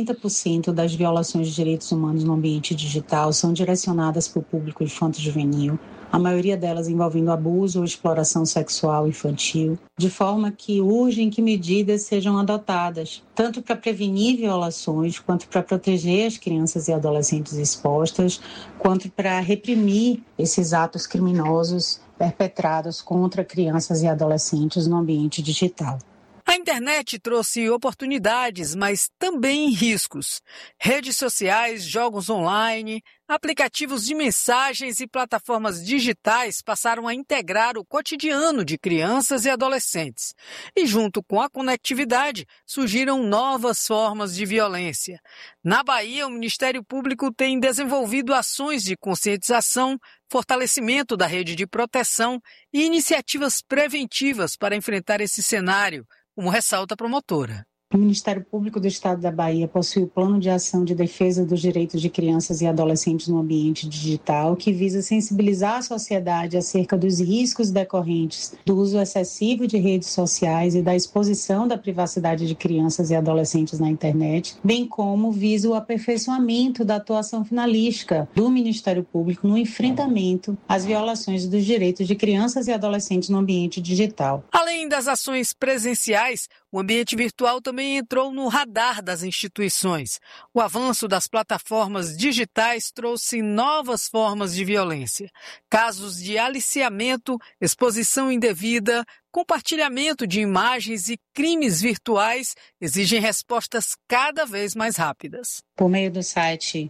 70% das violações de direitos humanos no ambiente digital são direcionadas para o público infanto-juvenil, a maioria delas envolvendo abuso ou exploração sexual infantil, de forma que urgem que medidas sejam adotadas, tanto para prevenir violações, quanto para proteger as crianças e adolescentes expostas, quanto para reprimir esses atos criminosos perpetrados contra crianças e adolescentes no ambiente digital. A internet trouxe oportunidades, mas também riscos. Redes sociais, jogos online, aplicativos de mensagens e plataformas digitais passaram a integrar o cotidiano de crianças e adolescentes. E junto com a conectividade, surgiram novas formas de violência. Na Bahia, o Ministério Público tem desenvolvido ações de conscientização, fortalecimento da rede de proteção e iniciativas preventivas para enfrentar esse cenário, como ressalta a promotora. O Ministério Público do Estado da Bahia possui o Plano de Ação de Defesa dos Direitos de Crianças e Adolescentes no Ambiente Digital, que visa sensibilizar a sociedade acerca dos riscos decorrentes do uso excessivo de redes sociais e da exposição da privacidade de crianças e adolescentes na internet, bem como visa o aperfeiçoamento da atuação finalística do Ministério Público no enfrentamento às violações dos direitos de crianças e adolescentes no ambiente digital. Além das ações presenciais, o ambiente virtual também entrou no radar das instituições. O avanço das plataformas digitais trouxe novas formas de violência. Casos de aliciamento, exposição indevida, compartilhamento de imagens e crimes virtuais exigem respostas cada vez mais rápidas. Por meio do site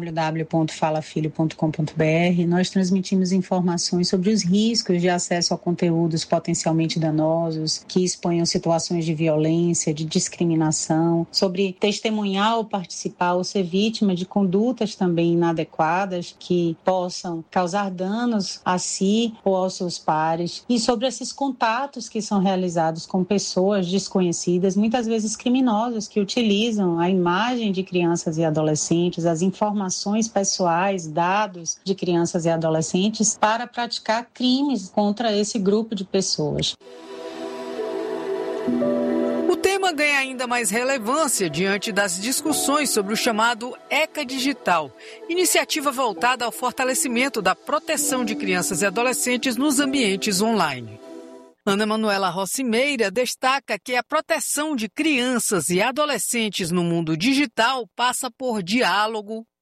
www.falafilho.com.br, nós transmitimos informações sobre os riscos de acesso a conteúdos potencialmente danosos, que exponham situações de violência, de discriminação, sobre testemunhar ou participar ou ser vítima de condutas também inadequadas que possam causar danos a si ou aos seus pares, e sobre esses contatos que são realizados com pessoas desconhecidas, muitas vezes criminosas, que utilizam a imagem de crianças e adolescentes, as informações pessoais, dados de crianças e adolescentes para praticar crimes contra esse grupo de pessoas. O tema ganha ainda mais relevância diante das discussões sobre o chamado ECA Digital, iniciativa voltada ao fortalecimento da proteção de crianças e adolescentes nos ambientes online. Ana Emanuela Rossi Meira destaca que a proteção de crianças e adolescentes no mundo digital passa por diálogo,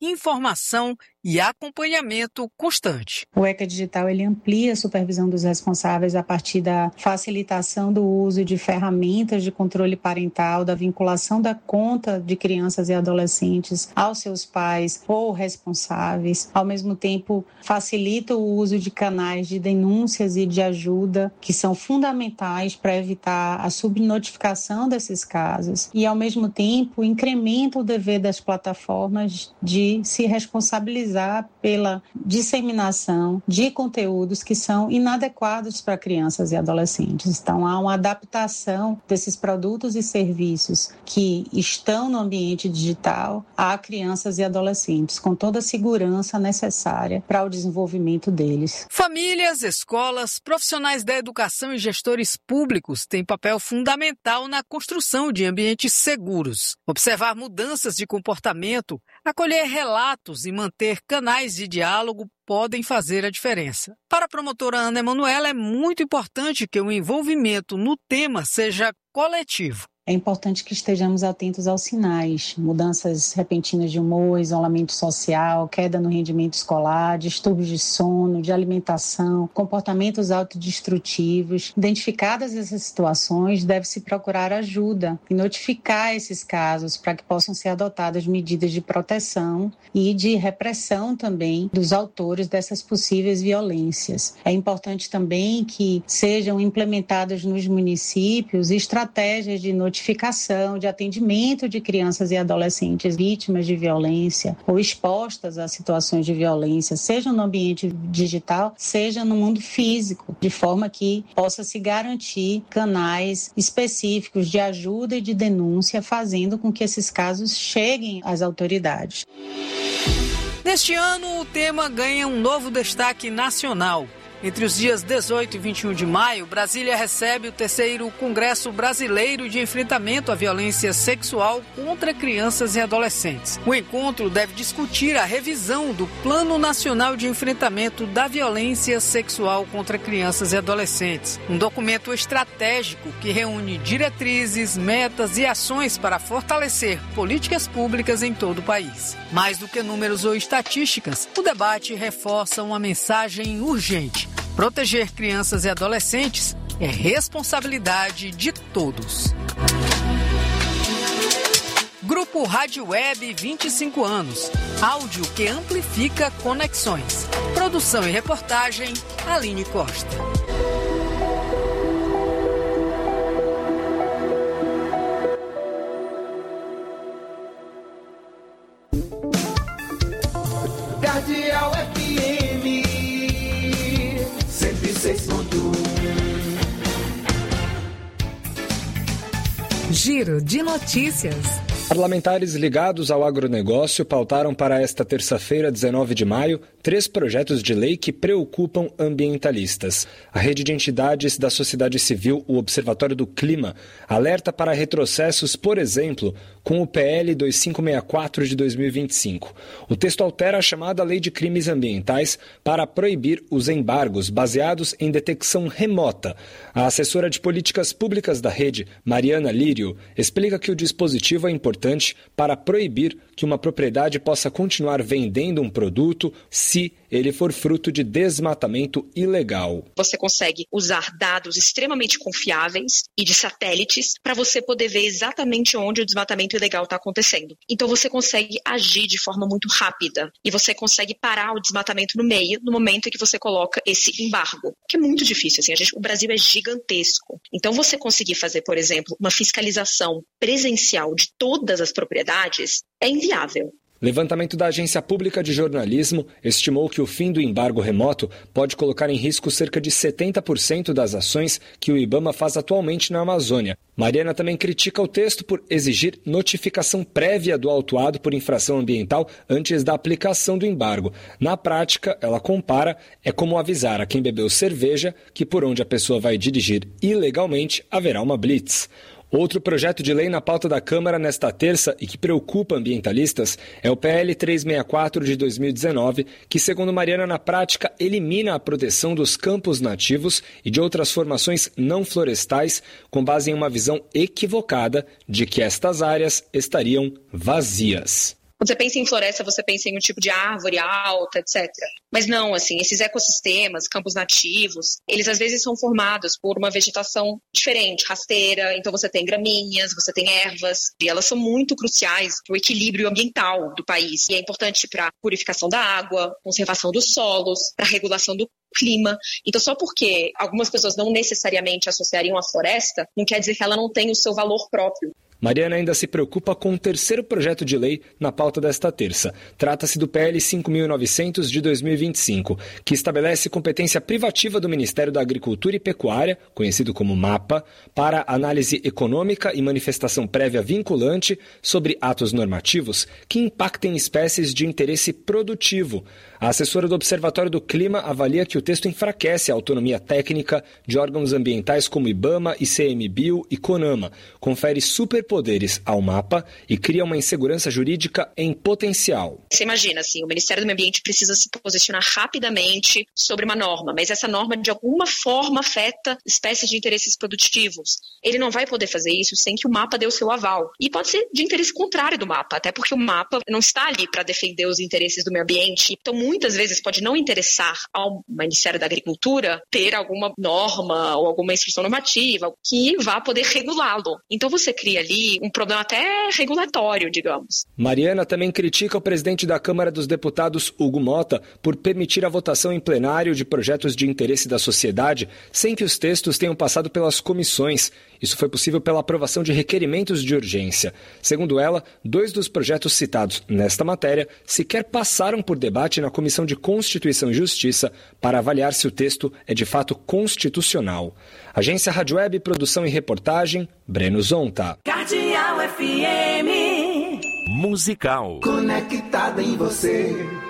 informação e acompanhamento constante. O ECA Digital ele amplia a supervisão dos responsáveis a partir da facilitação do uso de ferramentas de controle parental, da vinculação da conta de crianças e adolescentes aos seus pais ou responsáveis. Ao mesmo tempo, facilita o uso de canais de denúncias e de ajuda que são fundamentais para evitar a subnotificação desses casos e, ao mesmo tempo, incrementa o dever das plataformas de se responsabilizar pela disseminação de conteúdos que são inadequados para crianças e adolescentes. Então, há uma adaptação desses produtos e serviços que estão no ambiente digital a crianças e adolescentes, com toda a segurança necessária para o desenvolvimento deles. Famílias, escolas, profissionais da educação e gestores públicos têm papel fundamental na construção de ambientes seguros. Observar mudanças de comportamento, acolher relatos e manter canais de diálogo podem fazer a diferença. Para a promotora Ana Emanuela, é muito importante que o envolvimento no tema seja coletivo. É importante que estejamos atentos aos sinais, mudanças repentinas de humor, isolamento social, queda no rendimento escolar, distúrbios de sono, de alimentação, comportamentos autodestrutivos. Identificadas essas situações, deve-se procurar ajuda e notificar esses casos para que possam ser adotadas medidas de proteção e de repressão também dos autores dessas possíveis violências. É importante também que sejam implementadas nos municípios estratégias de notificação, de atendimento de crianças e adolescentes vítimas de violência ou expostas a situações de violência, seja no ambiente digital, seja no mundo físico, de forma que possa se garantir canais específicos de ajuda e de denúncia, fazendo com que esses casos cheguem às autoridades. Neste ano, o tema ganha um novo destaque nacional. Entre os dias 18 e 21 de maio, Brasília recebe o 3º Congresso Brasileiro de Enfrentamento à Violência Sexual contra Crianças e Adolescentes. O encontro deve discutir a revisão do Plano Nacional de Enfrentamento da Violência Sexual contra Crianças e Adolescentes, um documento estratégico que reúne diretrizes, metas e ações para fortalecer políticas públicas em todo o país. Mais do que números ou estatísticas, o debate reforça uma mensagem urgente. Proteger crianças e adolescentes é responsabilidade de todos. Grupo Rádio Web 25 anos. Áudio que amplifica conexões. Produção e reportagem, Aline Costa. Cardeal FM 106.1. Giro de notícias. Parlamentares ligados ao agronegócio pautaram para esta terça-feira, 19 de maio, 3 projetos de lei que preocupam ambientalistas. A rede de entidades da sociedade civil, o Observatório do Clima, alerta para retrocessos, por exemplo, com o PL 2564 de 2025. O texto altera a chamada Lei de Crimes Ambientais para proibir os embargos baseados em detecção remota. A assessora de políticas públicas da rede, Mariana Lírio, explica que o dispositivo é importante para proibir que uma propriedade possa continuar vendendo um produto se ele for fruto de desmatamento ilegal. Você consegue usar dados extremamente confiáveis e de satélites para você poder ver exatamente onde o desmatamento ilegal está acontecendo. Então você consegue agir de forma muito rápida e você consegue parar o desmatamento no meio, no momento em que você coloca esse embargo, que é muito difícil. Assim, o Brasil é gigantesco. Então você conseguir fazer, por exemplo, uma fiscalização presencial de todas as propriedades é inviável. Levantamento da Agência Pública de Jornalismo estimou que o fim do embargo remoto pode colocar em risco cerca de 70% das ações que o IBAMA faz atualmente na Amazônia. Mariana também critica o texto por exigir notificação prévia do autuado por infração ambiental antes da aplicação do embargo. Na prática, ela compara, é como avisar a quem bebeu cerveja que por onde a pessoa vai dirigir ilegalmente haverá uma blitz. Outro projeto de lei na pauta da Câmara nesta terça e que preocupa ambientalistas é o PL 364 de 2019, que, segundo Mariana, na prática, elimina a proteção dos campos nativos e de outras formações não florestais, com base em uma visão equivocada de que estas áreas estariam vazias. Quando você pensa em floresta, você pensa em um tipo de árvore alta, etc. Mas não, assim, esses ecossistemas, campos nativos, eles às vezes são formados por uma vegetação diferente, rasteira. Então você tem gramíneas, você tem ervas, e elas são muito cruciais para o equilíbrio ambiental do país. E é importante para a purificação da água, conservação dos solos, para a regulação do clima. Então, só porque algumas pessoas não necessariamente associariam a floresta, não quer dizer que ela não tem o seu valor próprio. Mariana ainda se preocupa com o terceiro projeto de lei na pauta desta terça. Trata-se do PL 5.900 de 2025, que estabelece competência privativa do Ministério da Agricultura e Pecuária, conhecido como MAPA, para análise econômica e manifestação prévia vinculante sobre atos normativos que impactem espécies de interesse produtivo. A assessora do Observatório do Clima avalia que o texto enfraquece a autonomia técnica de órgãos ambientais como IBAMA, ICMBio e CONAMA, confere superpoderes ao MAPA e cria uma insegurança jurídica em potencial. Você imagina, assim, o Ministério do Meio Ambiente precisa se posicionar rapidamente sobre uma norma, mas essa norma de alguma forma afeta espécies de interesses produtivos. Ele não vai poder fazer isso sem que o MAPA dê o seu aval. E pode ser de interesse contrário do MAPA, até porque o MAPA não está ali para defender os interesses do meio ambiente. Então, muitas vezes pode não interessar ao Ministério da Agricultura ter alguma norma ou alguma instrução normativa que vá poder regulá-lo. Então você cria ali um problema até regulatório, digamos. Mariana também critica o presidente da Câmara dos Deputados, Hugo Mota, por permitir a votação em plenário de projetos de interesse da sociedade sem que os textos tenham passado pelas comissões. Isso foi possível pela aprovação de requerimentos de urgência. Segundo ela, 2 dos projetos citados nesta matéria sequer passaram por debate na Comissão de Constituição e Justiça para avaliar se o texto é de fato constitucional. Agência Rádio Web, produção e reportagem, Breno Zonta. Cardeal FM. Musical. Conectada em você.